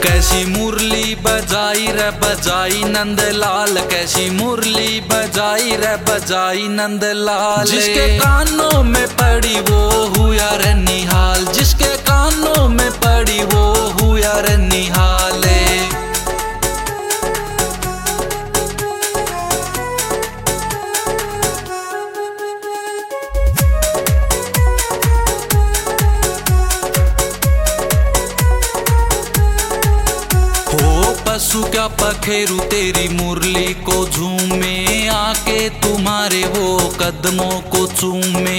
कैसी मुरली बजाई रे बजाई नंदलाल, कैसी मुरली बजाई रे बजाई नंदलाल। जिसके कानों में पड़ी वो हुआ रे निहाल, जिसके कानों में पड़ी वो हुआ रे निहाल। पशु क्या पखेरु तेरी मुरली को झूमे, आके तुम्हारे वो कदमों को चूमे।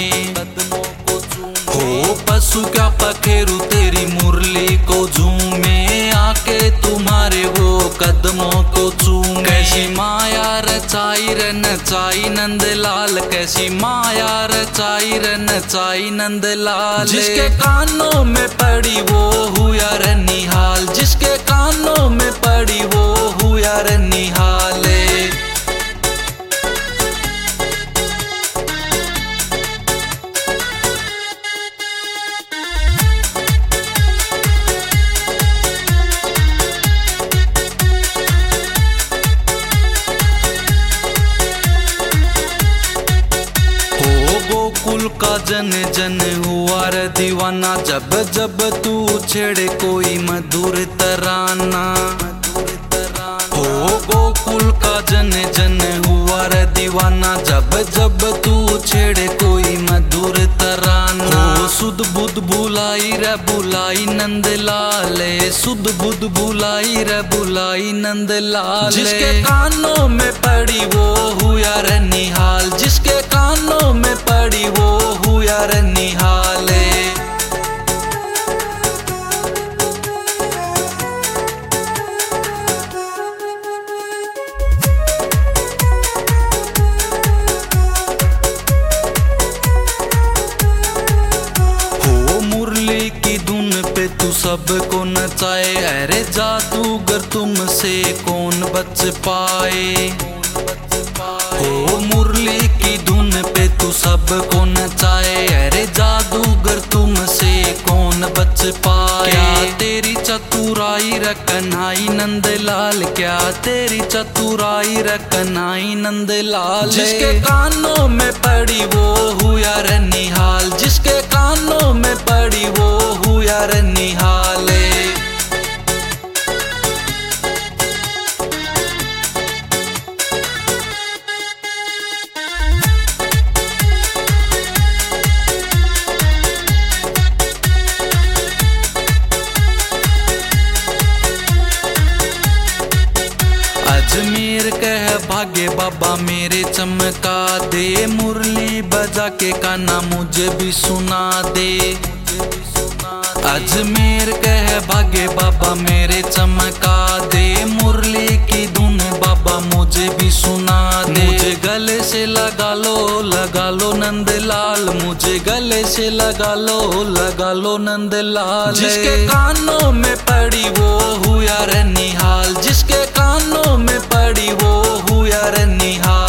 हो पशु क्या पखेरु तेरी मुरली को झूमे, आके तुम्हारे वो कदमों को चूमे। कैसी माया रचाई रे नचाई नंदलाल, कैसी माया रचाई रे नचाई नंदलाल। जिसके कानों में पड़ी वो हुआ रे निहाल, जिसके कानों में पड़ी वो हुआ रे निहाल। गोकुल का जन जन हुआ रे दीवाना, जब जब तू छेड़े कोई मधुर तराना। हो गोकुल का जन जन हुआ रे दीवाना, जब जब तू छेड़े कोई मधुर तराना। सुध बुध बुलाई रे बुलाई नंदलाल, सुध बुध बुलाई रे बुलाई नंदलाल। जिसके कानों में पड़ी वो हुआ रे निहाल, जिसके कानों में पड़ी वो हुआ रे निहाल। की धुन पे तू सबको नचाए, अरे जादूगर तुमसे कौन बच पाए। हो मुरली की धुन पे तू सबको नचाए, अरे जादूगर तुमसे कौन बच पाए। क्या तेरी चतुराई रे कन्हाई नंदलाल, क्या तेरी चतुराई रे कन्हाई नंदलाल। जिसके कानों में पड़ी वो हुआ रे निहाल, जिसके कानों में पड़ी वो हुआ रे निहाल। अजमेर कह भाग्य बाबा मेरे चमका दे, मुरली बजा के गाना मुझे भी सुना दे। अजमेर कह भाग्य बाबा मेरे चमका दे, मुरली की धुन बाबा मुझे भी सुना दे। मुझे गले से लगा लो नंदलाल, मुझे गले से लगा लो नंदलाल। जिसके कानों में पड़ी वो हुआ रे निहाल, जिसके कानों में पड़ी वो हुआ रे निहाल।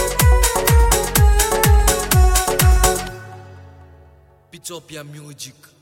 Pitopia Music.